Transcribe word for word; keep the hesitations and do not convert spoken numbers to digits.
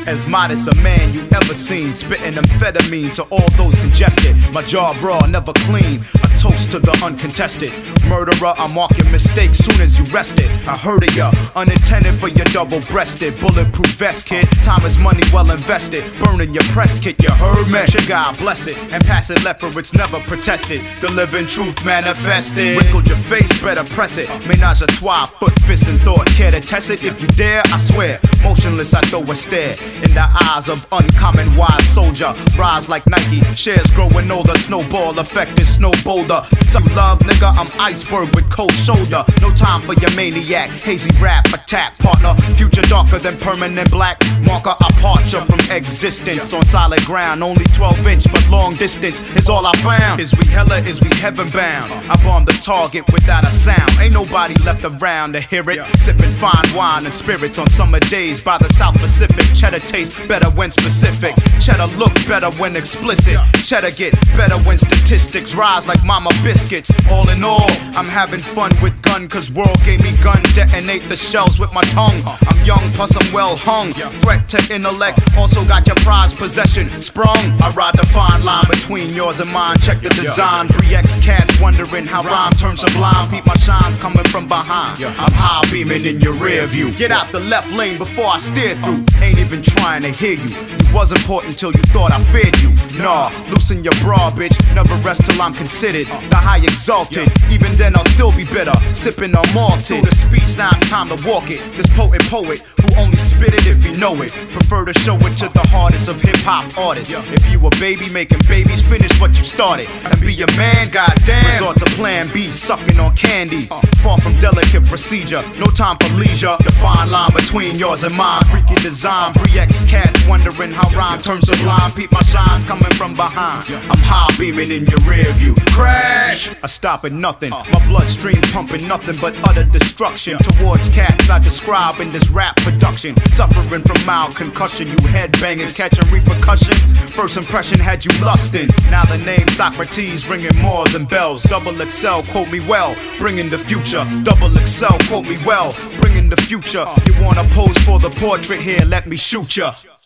As modest a man you ever seen, spitting amphetamine to all those congested. My jaw raw, never clean. A toast to the uncontested. Murderer, I'm marking mistakes soon as you rest it. I heard of ya, unintended for your double-breasted. Bulletproof vest, kid. Time is money well invested. Burning your press kit, you heard me? God bless it, and pass it left where it's never protested. The living truth manifested. Wrinkled your face, better press it. Ménage a trois, foot, fist, and thought. Care to test it? If you dare, I swear. Motionless, I throw a stare in the eyes of uncommon wise soldier. Rise like Nike, shares growing older. Snowball effect is snow boulder. Some love, nigga, I'm iceberg with cold shoulder. No time for your maniac, hazy rap attack partner. Future darker than permanent black marker. Departure from existence on solid ground. Only twelve inch, but long distance is all I found. Is we hella, is we heaven bound? I bombed the target without a sound. Ain't nobody left around to hear it. Sipping fine wine and spirits on summer days by the South Pacific. Cheddar tastes better when specific. Cheddar look better when explicit. Cheddar get better when statistics rise like mama biscuits. All in all, I'm having fun with gun, cause world gave me gun. Detonate the shells with my tongue. I'm young plus I'm well hung. Threat to intellect, also got your prized possession sprung. I ride the fine line between yours and mine. Check the design. three X cats wondering how rhyme turns sublime. Peep my shines coming from behind. I'm high beaming in your rear view. Get out the left lane before I steer through. Ain't even trying to hear you. You was important till you thought I feared you. Nah, loosen your bra, bitch. Never rest till I'm considered the high exalted. Even then I'll still be bitter, sipping on malted. Through the speech, now it's time to walk it. This potent poet who only spit it if he know it. Prefer to show it to the hardest of hip hop artists. If you a baby making babies, finish what you started and be a man, goddamn. Resort to plan B, sucking on candy. Far from delicate procedure, no time for leisure. The fine line between yours and mine, freaky design. three X cats wondering how rhyme turns sublime. Peep my shines coming from behind. I'm high beaming in your rear view. Crash! I stop at nothing. My bloodstream pumping nothing but utter destruction towards cats I describe in this rap production. Suffering from mild concussion, you headbangers catching repercussion. First impression had you lusting. Now the name Socrates ringing more than bells. Double X L, quote me well, bringing the future. Double X L, quote me well, bringing the future. You wanna pose for the portrait here? Let me shoot ya.